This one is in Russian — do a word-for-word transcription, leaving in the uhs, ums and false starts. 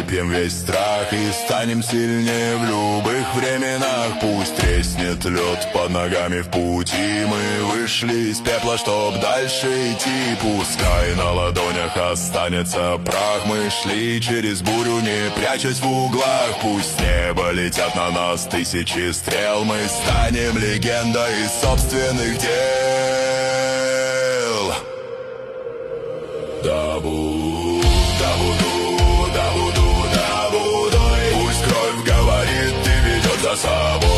выпьем весь страх и станем сильнее в любых временах. Пусть треснет лед под ногами в пути, мы вышли из пепла, чтоб дальше идти. Пускай на ладонях останется прах, мы шли через бурю, не прячась в углах. Пусть с неба летят на нас тысячи стрел, мы станем легендой собственных дел. Да буду, да буду, да буду, да буду. Пусть кровь говорит и ведет за собой.